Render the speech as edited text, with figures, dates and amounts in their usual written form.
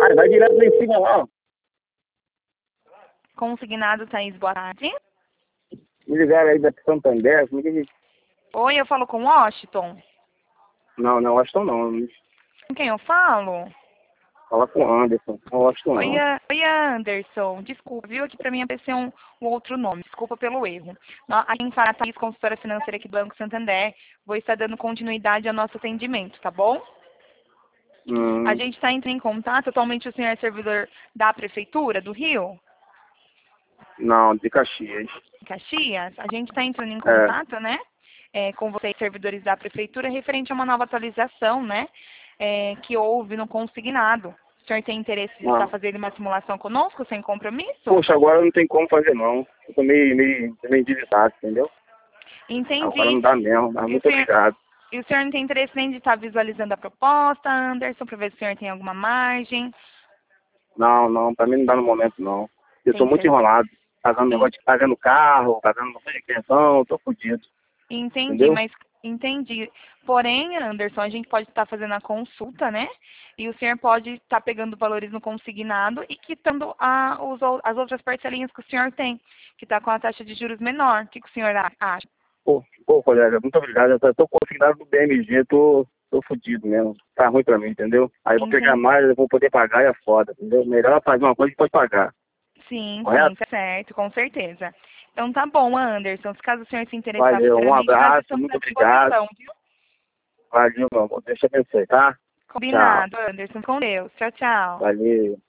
Vai direto lá em cima lá, ó. Consignado, Thaís, boa tarde. Me ligaram aí da Santander. Oi, eu falo com o Washington. Não, Washington não. Com quem eu falo? Fala com o Anderson. Não, Washington Oi, não. Oi, Anderson. Desculpa, viu? Aqui pra mim apareceu um outro nome. Desculpa pelo erro. A quem fala é a Thaís, consultora financeira aqui do Banco Santander. Vou estar dando continuidade ao nosso atendimento, tá bom? A gente está entrando em contato. Atualmente o senhor é servidor da Prefeitura do Rio? Não, de Caxias. Caxias? A gente está entrando em contato, né? Com vocês, servidores da Prefeitura, referente a uma nova atualização, né? Que houve no consignado. O senhor tem interesse de estar fazendo uma simulação conosco, sem compromisso? Poxa, agora não tem como fazer não. Eu tô meio endividado, entendeu? Entendi. Agora não dá mesmo, mas muito obrigado. E o senhor não tem interesse nem de estar visualizando a proposta, Anderson, para ver se o senhor tem alguma margem? Não, pra mim não dá no momento não. Eu tô muito enrolado. Pagando negócio de pagando carro, pagando negócio de pensão, tô fodido. Entendi, Entendeu? mas entendi. Porém, Anderson, a gente pode estar fazendo a consulta, né? E o senhor pode estar pegando valores no consignado e quitando as outras parcelinhas que o senhor tem, que está com a taxa de juros menor. O que o senhor acha? Pô, colega, muito obrigado. Eu tô consignado do BMG, tô fodido mesmo. Tá ruim pra mim, entendeu? Aí eu vou pegar mais, eu vou poder pagar e é foda, entendeu? Melhor fazer uma coisa que pode pagar. Sim, Correto? tá certo, com certeza. Então tá bom, Anderson. Se caso o senhor se interessar Valeu, um futuramente, nós abraço, estamos muito à obrigado. disposição, viu? Valeu, meu amor. Deixa eu abençoe, tá? Combinado, Anderson, com Deus. Tchau, tchau. Valeu.